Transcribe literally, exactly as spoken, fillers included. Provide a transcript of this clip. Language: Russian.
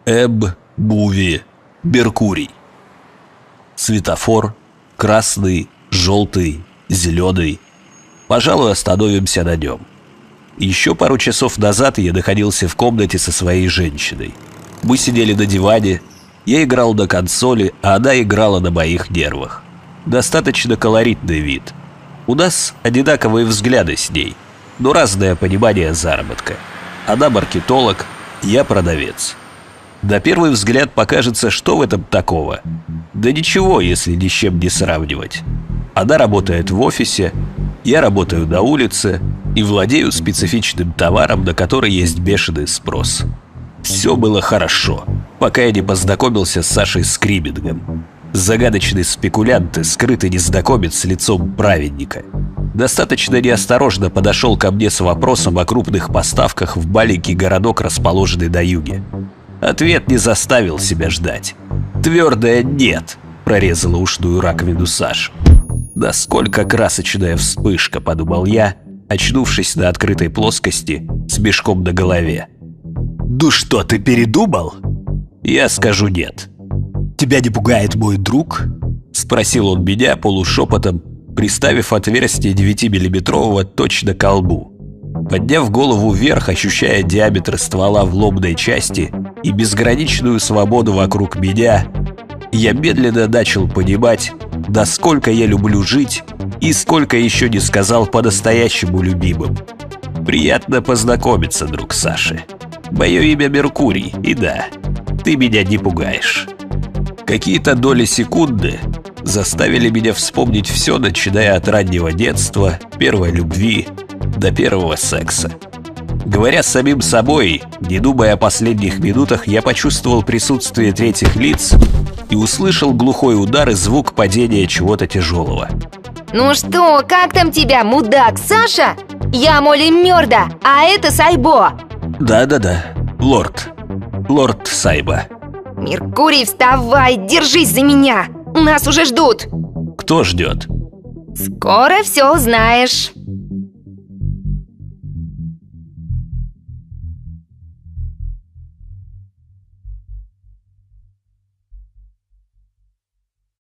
Эб, Буви, Меркурий. Светофор красный, желтый, зеленый. Пожалуй, остановимся на нем. Еще пару часов назад я находился в комнате со своей женщиной. Мы сидели на диване, я играл на консоли, а она играла на моих нервах. Достаточно колоритный вид. У нас одинаковые взгляды с ней, но разное понимание заработка. Она маркетолог, я продавец. На первый взгляд покажется, что в этом такого. Да ничего, если ни с чем не сравнивать. Она работает в офисе, я работаю на улице и владею специфичным товаром, на который есть бешеный спрос. Все было хорошо, пока я не познакомился с Сашей Скрибингом. Загадочный спекулянт и скрытый незнакомец с лицом праведника. Достаточно неосторожно подошел ко мне с вопросом о крупных поставках в маленький городок, расположенный на юге. Ответ не заставил себя ждать. Твердое «нет» прорезало ушную раковину Саши. «Насколько красочная вспышка», — подумал я, очнувшись на открытой плоскости с мешком на голове. «Ну что, ты передумал?» «Я скажу нет». «Тебя не пугает мой друг?» — спросил он меня полушепотом, приставив отверстие девятимиллиметрового точно к лбу. Подняв голову вверх, ощущая диаметр ствола в лобной части и безграничную свободу вокруг меня, я медленно начал понимать, насколько я люблю жить и сколько еще не сказал по-настоящему любимым. Приятно познакомиться, друг Саши. Мое имя Меркурий, и да, ты меня не пугаешь. Какие-то доли секунды заставили меня вспомнить все, начиная от раннего детства, первой любви до первого секса. Говоря с самим собой, не думая о последних минутах, я почувствовал присутствие третьих лиц и услышал глухой удар и звук падения чего-то тяжелого. Ну что, как там тебя, мудак, Саша? Я Молли Мёрда, а это Сайбо. Да-да-да, лорд, лорд Сайбо. Меркурий, вставай, держись за меня, нас уже ждут. Кто ждет? Скоро все узнаешь.